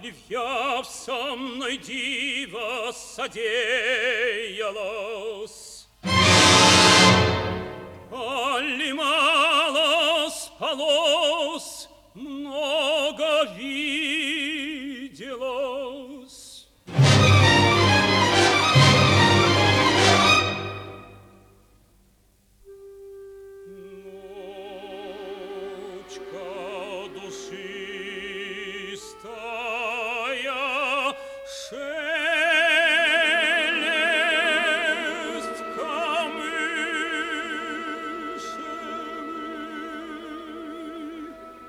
Львяв со мной диво содеялось, али мало спалось, много виделось. Ночка душистая, шелест камышами.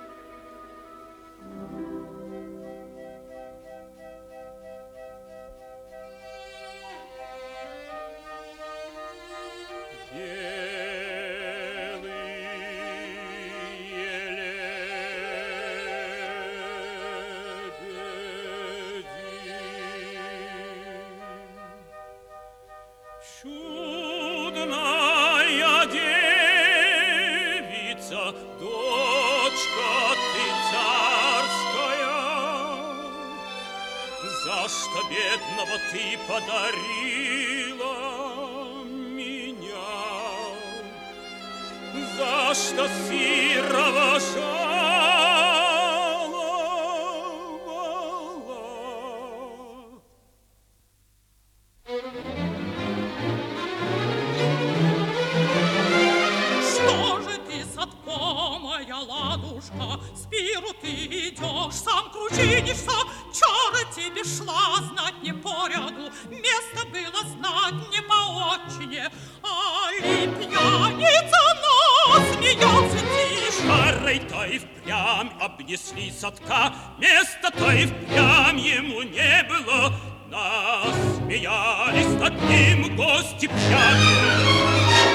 Чудная девица, дочка ты царская, за что бедного ты подарила меня, за что сирого жаловала. Что же ты, Садко, моя ладушка, с пиру ты идешь, сам кручинишься, чары тебе шла знать не по ряду, место было знать не по отчине, али пьяница, но смеется тише. Чарой-то и впрямь обнесли Садка, места-то и впрямь ему не было, насмеялись над ним гости пьяные.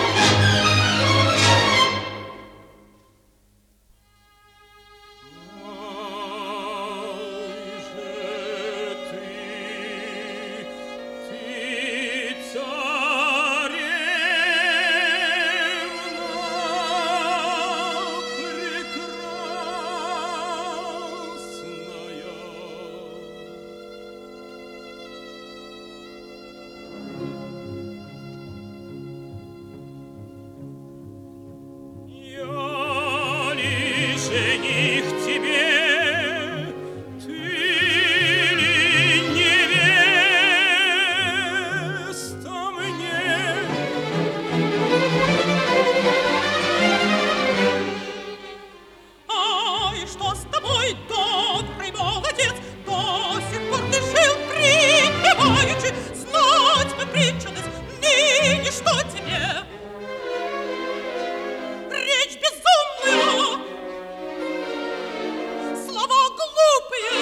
Жених тебе, ты ли невеста мне? Ай, что с тобой, добрый молодец, до сих пор ты жил припеваючи, знать бы притчилась, ныне что тебе? Речь безумная, слова глупые.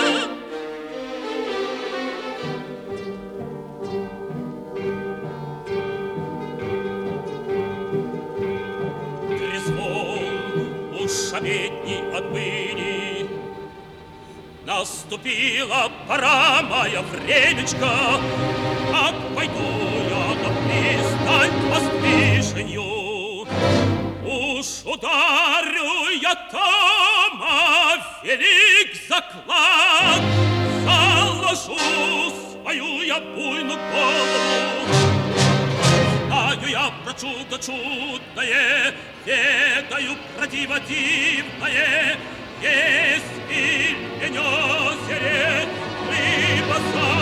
Трезвон уж обедни отбыли, наступила пора моя времечко, как пойду я на пристань к воздвиженью. Уж ударю я там, а велик заклад, заложу свою я буйную голову. Знаю я про чудо чудное, ведаю про диво дивное, есть в Ильине озере рыба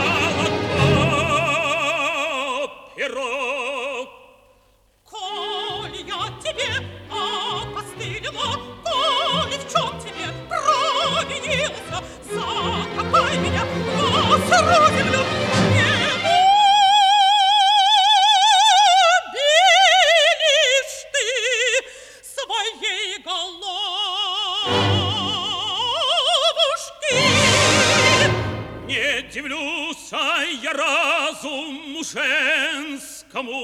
золото, пирог. Коли я тебе опостылила, коли в чем тебе провинился, закопай меня на сырую землю. Не убилишь ты своей головушки. Не дивлюсь я разуму женскому,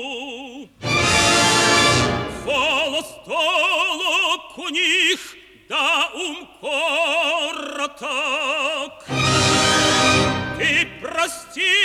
волос толок у них, да ум короток. Ты прости